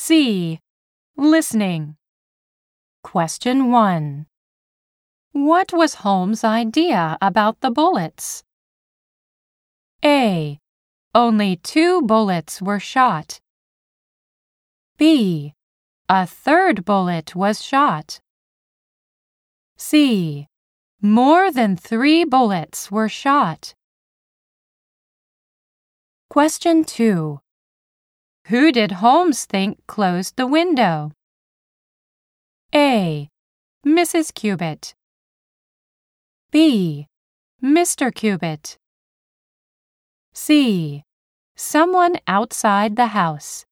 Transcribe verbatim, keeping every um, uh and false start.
C. Listening. Question one. What was Holmes' idea about the bullets? A. Only two bullets were shot. B. A third bullet was shot. C. More than three bullets were shot. Question two. Who did Holmes think closed the window? A. Missus Cubitt. B. Mister Cubitt. C. Someone outside the house.